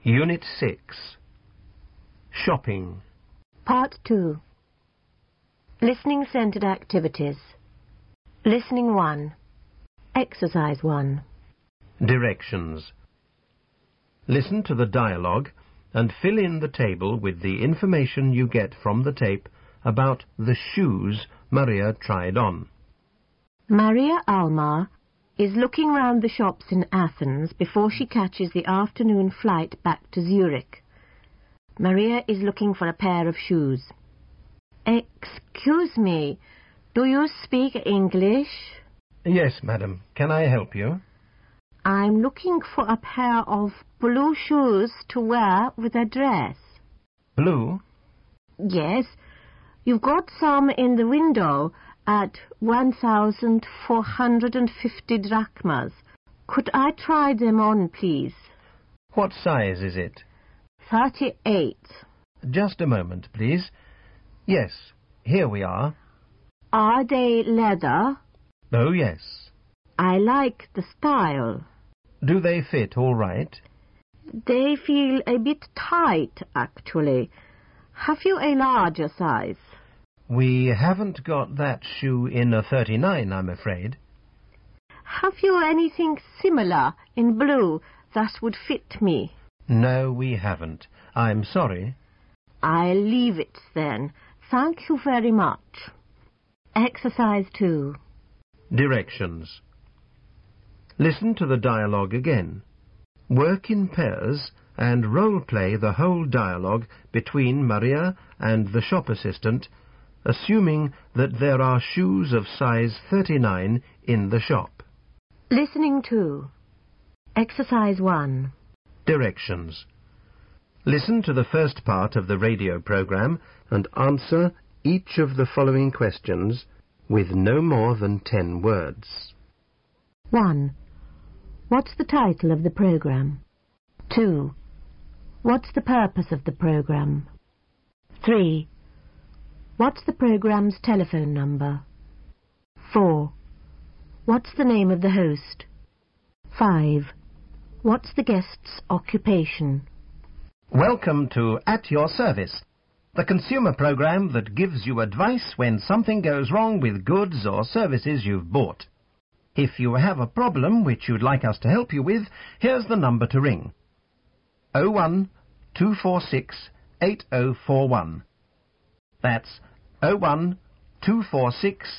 Unit 6. Shopping. Part 2. Listening-centred activities. Listening 1. Exercise 1. Directions. Listen to the dialogue and fill in the table with the information you get from the tape about the shoes Maria tried on. Maria Almar is looking round the shops in Athens before she catches the afternoon flight back to Zurich. Maria is looking for a pair of shoes. Excuse me, do you speak English? Yes, madam. Can I help you? I'm looking for a pair of blue shoes to wear with a dress. Blue? Yes, you've got some in the window at 1,450 drachmas. Could I try them on, please? What size is it? 38. Just a moment, please. Yes, here we are. Are they leather? Oh, yes. I like the style. Do they fit all right? They feel a bit tight, actually. Have you a larger size? We haven't got that shoe in a 39, I'm afraid. Have you anything similar in blue that would fit me? No, we haven't. I'm sorry. I'll leave it then. Thank you very much. Exercise 2. Directions. Listen to the dialogue again. Work in pairs and role-play the whole dialogue between Maria and the shop assistant, assuming that there are shoes of size 39 in the shop. Listening 2. Exercise 1. Directions. Listen to the first part of the radio program and answer each of the following questions with no more than 10 words. 1. What's the title of the program? 2. What's the purpose of the program? 3. What's the program's telephone number? 4. What's the name of the host? 5. What's the guest's occupation? Welcome to At Your Service, the consumer program that gives you advice when something goes wrong with goods or services you've bought. If you have a problem which you'd like us to help you with, here's the number to ring. 01 246 8041. That's 01 246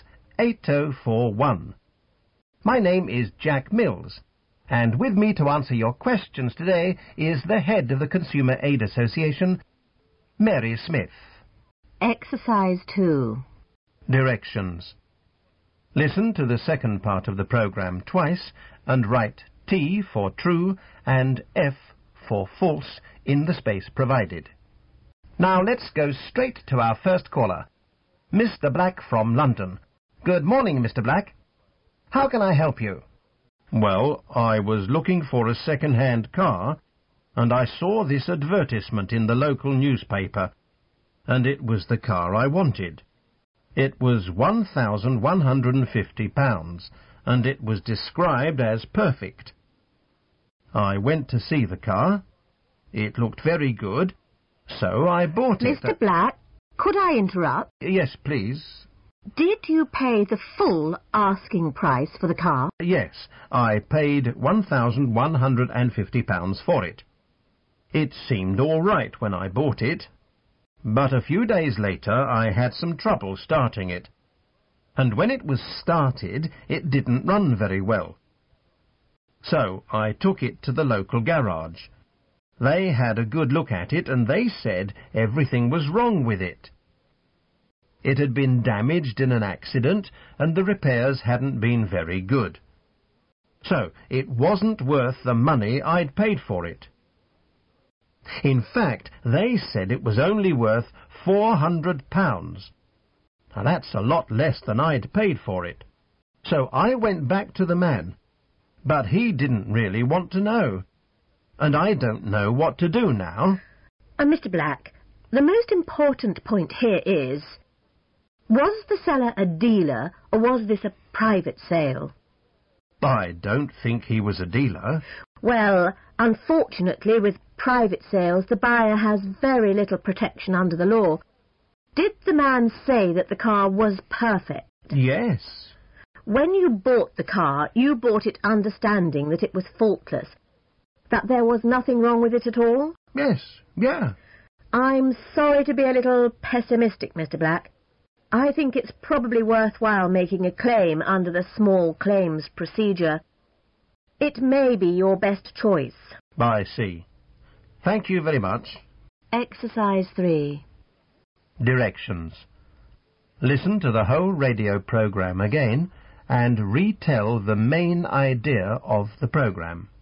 8041. My name is Jack Mills, and with me to answer your questions today is the head of the Consumer Aid Association, Mary Smith. Exercise 2. Directions. Listen to the second part of the program twice and write T for true and F for false in the space provided. Now let's go straight to our first caller, Mr. Black from London. Good morning, Mr. Black. How can I help you? Well, I was looking for a second-hand car, and I saw this advertisement in the local newspaper, and it was the car I wanted. It was £1,150, and it was described as perfect. I went to see the car. It looked very good, so I bought it. Mr. Black, could I interrupt? Yes, please. Did you pay the full asking price for the car? Yes, I paid £1,150 for it. It seemed all right when I bought it, but a few days later I had some trouble starting it, and when it was started it didn't run very well. So I took it to the local garage. They had a good look at it and they said everything was wrong with it. It had been damaged in an accident and the repairs hadn't been very good. So it wasn't worth the money I'd paid for it. In fact, they said it was only worth £400. Now that's a lot less than I'd paid for it. So I went back to the man, but he didn't really want to know. And I don't know what to do now. Mr. Black, the most important point here is, was the seller a dealer or was this a private sale? I don't think he was a dealer. Well, unfortunately, with private sales, the buyer has very little protection under the law. Did the man say that the car was perfect? Yes. When you bought the car, you bought it understanding that it was faultless, that there was nothing wrong with it at all? Yes, yeah. I'm sorry to be a little pessimistic, Mr. Black. I think it's probably worthwhile making a claim under the small claims procedure. It may be your best choice. I see. Thank you very much. Exercise 3. Directions. Listen to the whole radio program again and retell the main idea of the program.